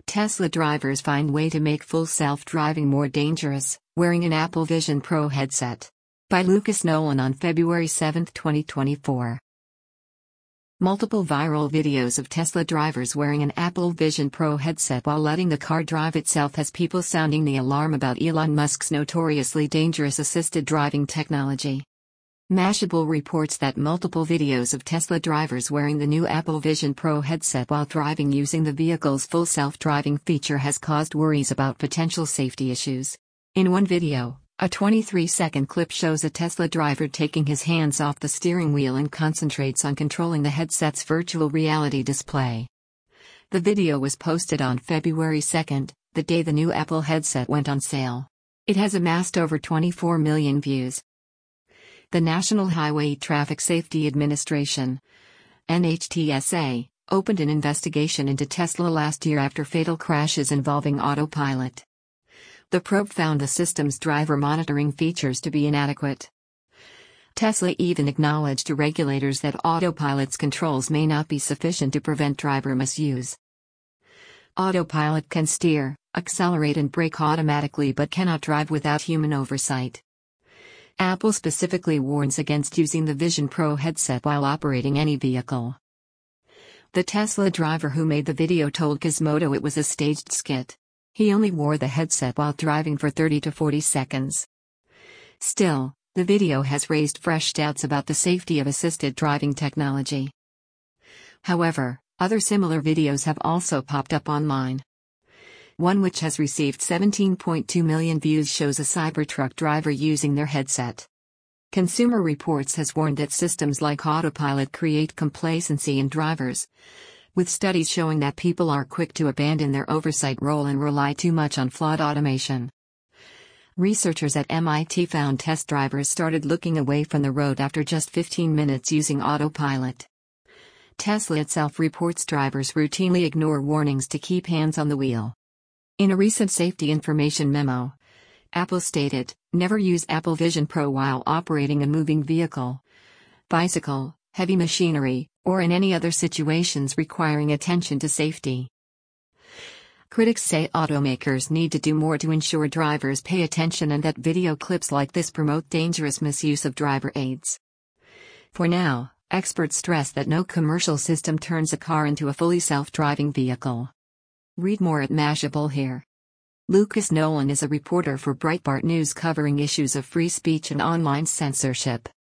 Tesla drivers find way to make full self-driving more dangerous, wearing an Apple Vision Pro headset. By Lucas Nolan on February 7, 2024. Multiple viral videos of Tesla drivers wearing an Apple Vision Pro headset while letting the car drive itself has people sounding the alarm about Elon Musk's notoriously dangerous assisted driving technology. Mashable reports that multiple videos of Tesla drivers wearing the new Apple Vision Pro headset while driving using the vehicle's full self-driving feature has caused worries about potential safety issues. In one video, a 23-second clip shows a Tesla driver taking his hands off the steering wheel and concentrates on controlling the headset's virtual reality display. The video was posted on February 2, the day the new Apple headset went on sale. It has amassed over 24 million views. The National Highway Traffic Safety Administration, NHTSA, opened an investigation into Tesla last year after fatal crashes involving autopilot. The probe found the system's driver monitoring features to be inadequate. Tesla even acknowledged to regulators that autopilot's controls may not be sufficient to prevent driver misuse. Autopilot can steer, accelerate and brake automatically but cannot drive without human oversight. Apple specifically warns against using the Vision Pro headset while operating any vehicle. The Tesla driver who made the video told Gizmodo it was a staged skit. He only wore the headset while driving for 30 to 40 seconds. Still, the video has raised fresh doubts about the safety of assisted driving technology. However, other similar videos have also popped up online. One which has received 17.2 million views shows a Cybertruck driver using their headset. Consumer Reports has warned that systems like autopilot create complacency in drivers, with studies showing that people are quick to abandon their oversight role and rely too much on flawed automation. Researchers at MIT found test drivers started looking away from the road after just 15 minutes using autopilot. Tesla itself reports drivers routinely ignore warnings to keep hands on the wheel. In a recent safety information memo, Apple stated, "Never use Apple Vision Pro while operating a moving vehicle, bicycle, heavy machinery, or in any other situations requiring attention to safety." Critics say automakers need to do more to ensure drivers pay attention and that video clips like this promote dangerous misuse of driver aids. For now, experts stress that no commercial system turns a car into a fully self-driving vehicle. Read more at Mashable here. Lucas Nolan is a reporter for Breitbart News covering issues of free speech and online censorship.